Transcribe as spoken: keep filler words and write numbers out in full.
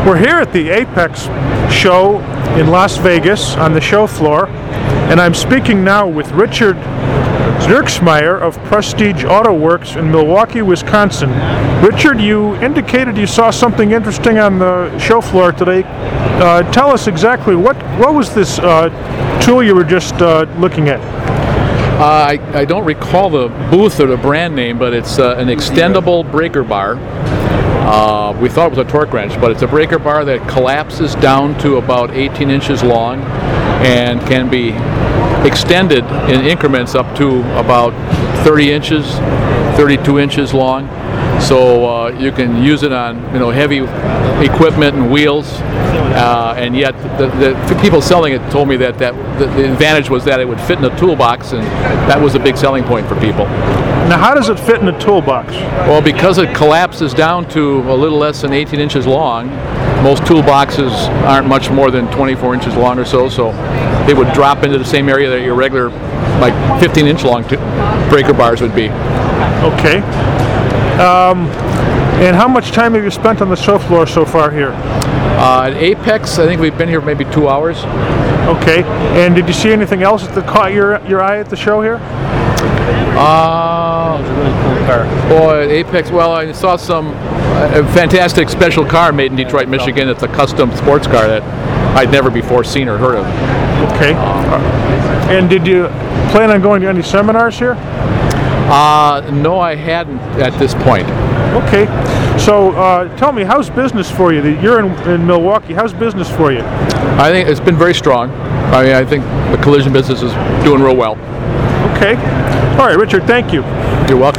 We're here at the Apex show in Las Vegas on the show floor, and I'm speaking now with Richard Dierksmeyer of Prestige Auto Works in Milwaukee, Wisconsin. Richard, you indicated you saw something interesting on the show floor today. Uh, tell us exactly what what was this uh, tool you were just uh, looking at? Uh, I, I don't recall the booth or the brand name, but it's uh, an extendable breaker bar. Uh, we thought it was a torque wrench, but it's a breaker bar that collapses down to about eighteen inches long and can be extended in increments up to about thirty inches, thirty-two inches long. So uh, you can use it on you know heavy equipment and wheels, uh, and yet the, the people selling it told me that, that the, the advantage was that it would fit in a toolbox, and that was a big selling point for people. Now, how does it fit in a toolbox? Well, because it collapses down to a little less than eighteen inches long, most toolboxes aren't much more than twenty-four inches long or so, so they would drop into the same area that your regular, like fifteen inch long t- breaker bars would be. Okay. Um, and how much time have you spent on the show floor so far here? Uh, at Apex, I think we've been here maybe two hours. Okay. And did you see anything else that caught your your eye at the show here? Uh, It's a really cool car. Boy, at Apex, well, I saw some uh, fantastic special car made in Detroit, Michigan. It's a custom sports car that I'd never before seen or heard of. Okay. And did you plan on going to any seminars here? Uh, no, I hadn't at this point. Okay. So uh, tell me, how's business for you? You're in, in Milwaukee. How's business for you? I think it's been very strong. I mean, I think the collision business is doing real well. Okay. All right, Richard, thank you. You're welcome.